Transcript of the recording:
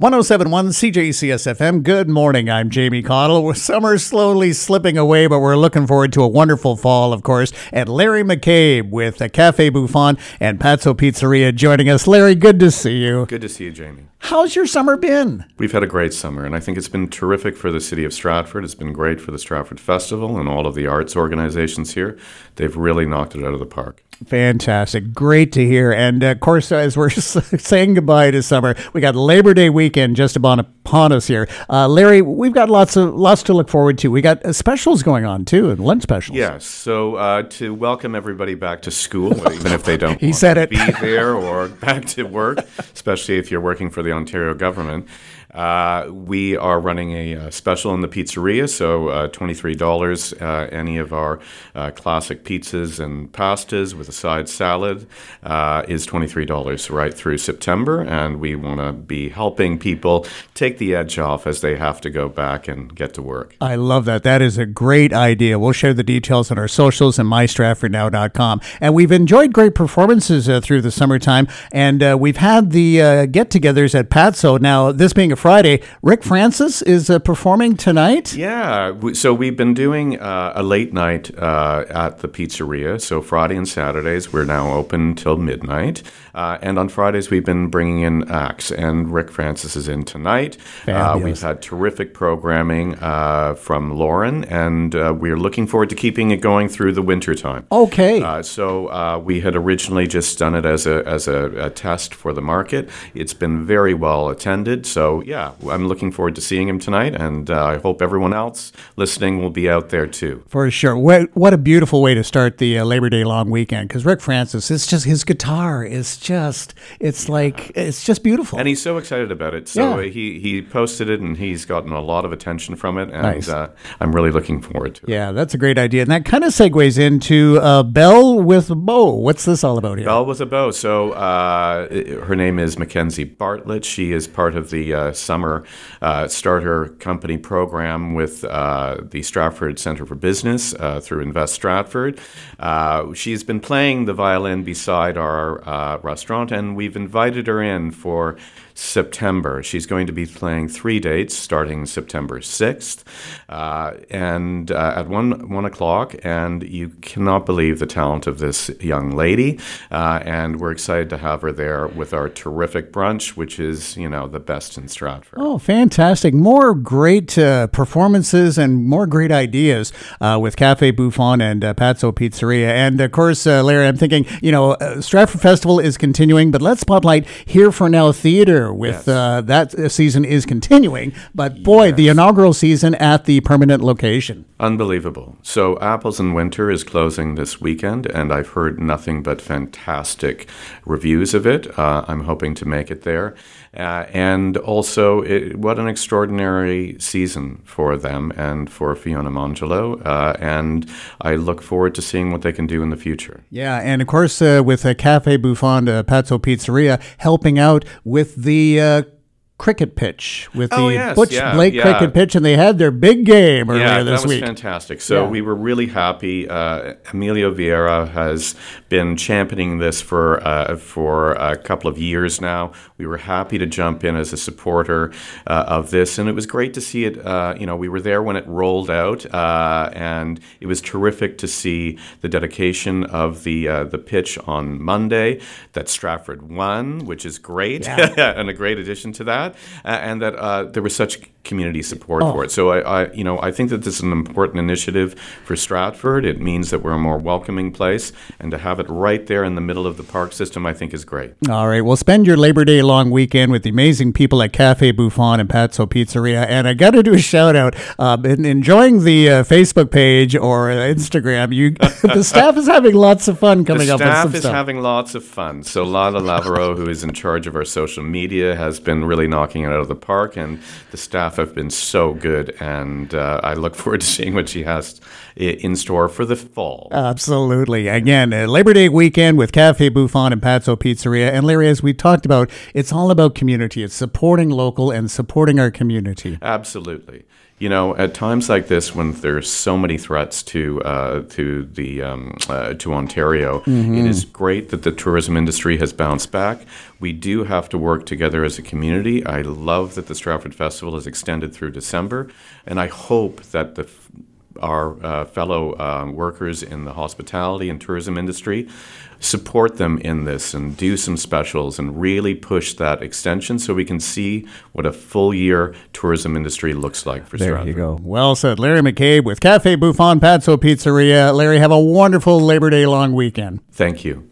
1071 CJCS FM. Good morning. I'm Jamie Cottle. Summer's slowly slipping away, but we're looking forward to a wonderful fall, of course. And Larry McCabe with Cafe Buffon and Pazzo Pizzeria joining us. Larry, good to see you. Good to see you, Jamie. How's your summer been? We've had a great summer, and I think it's been terrific for the city of Stratford. It's been great for the Stratford Festival and all of the arts organizations here. They've really knocked it out of the park. Fantastic. Great to hear. And of course, as we're saying goodbye to summer, we got Labor Day weekend just upon us here. Larry, we've got lots to look forward to. We got specials going on too, and lunch specials. Yes. So to welcome everybody back to school, even if they don't He said it. be there or back to work, especially if you're working for the Ontario government. We are running a special in the pizzeria, so $23. Any of our classic pizzas and pastas with a side salad is $23 right through September, and we want to be helping people take the edge off as they have to go back and get to work. I love that. That is a great idea. We'll share the details on our socials and mystratfordnow.com. And we've enjoyed great performances through the summertime, and we've had the get-togethers at Pazzo. Now, this being a Friday, Rick Francis is performing tonight? Yeah, so we've been doing a late night at the pizzeria. So Friday and Saturdays, we're now open till midnight. And on Fridays, we've been bringing in acts, and Rick Francis is in tonight. We've had terrific programming from Lauren, and we're looking forward to keeping it going through the winter time. Okay. So we had originally just done it as a test for the market. It's been very well attended. So, yeah, I'm looking forward to seeing him tonight, and I hope everyone else listening will be out there too. For sure. What a beautiful way to start the Labor Day long weekend, because Rick Francis, it's just his guitar is just, it's just beautiful. And he's so excited about it. So he posted it, and he's gotten a lot of attention from it, and nice. I'm really looking forward to it. Yeah, that's a great idea. And that kind of segues into Belle with a Bow. What's this all about here? Belle with a Bow. So her name is Mackenzie Bartlett. She is part of the summer starter company program with the Stratford Centre for Business through Invest Stratford. She's been playing the violin beside our restaurant, and we've invited her in for September. She's going to be playing 3 dates starting September 6th and at 1 o'clock, and you cannot believe the talent of this young lady, and we're excited to have her there with our terrific brunch, which is, the best in Stratford. Oh, fantastic. More great performances and more great ideas with Cafe Buffon and Pazzo Pizzeria. And of course, Larry, I'm thinking, Stratford Festival is continuing, but let's spotlight Here for Now Theater with that season is continuing. But boy, the inaugural season at the permanent location. Unbelievable. So Apples in Winter is closing this weekend, and I've heard nothing but fantastic reviews of it. I'm hoping to make it there. And also, what an extraordinary season for them and for Fiona Mongelo. And I look forward to seeing what they can do in the future. Yeah, and of course, with Cafe Buffon, Pazzo Pizzeria, helping out with the cricket pitch with Butch Blake cricket pitch, and they had their big game earlier this week. Yeah, that was fantastic. So we were really happy. Emilio Vieira has been championing this for a couple of years now. We were happy to jump in as a supporter of this, and it was great to see it. We were there when it rolled out, and it was terrific to see the dedication of the pitch on Monday that Stratford won, which is great, and a great addition to that. And that there was such community support for it. So I think that this is an important initiative for Stratford. It means that we're a more welcoming place, and to have it right there in the middle of the park system, I think is great. All right. Well, spend your Labor Day long weekend with the amazing people at Cafe Buffon and Pazzo Pizzeria. And I got to do a shout out. Been enjoying the Facebook page or Instagram. The staff is having lots of fun coming up with some stuff. The staff is having lots of fun. So Lala Lavaro, who is in charge of our social media, has been really knocking it out of the park, and the staff have been so good, and I look forward to seeing what she has in store for the fall. Absolutely. Again, Labor Day weekend with Cafe Buffon and Pazzo Pizzeria. And Larry, as we talked about, it's all about community. It's supporting local and supporting our community. Absolutely. At times like this, when there's so many threats to Ontario, it is great that the tourism industry has bounced back. We do have to work together as a community industry. I love that the Stratford Festival is extended through December, and I hope that our fellow workers in the hospitality and tourism industry support them in this and do some specials and really push that extension so we can see what a full year tourism industry looks like for Stratford. There you go. Well said. Larry McCabe with Cafe Buffon Patso Pizzeria. Larry, have a wonderful Labor Day long weekend. Thank you.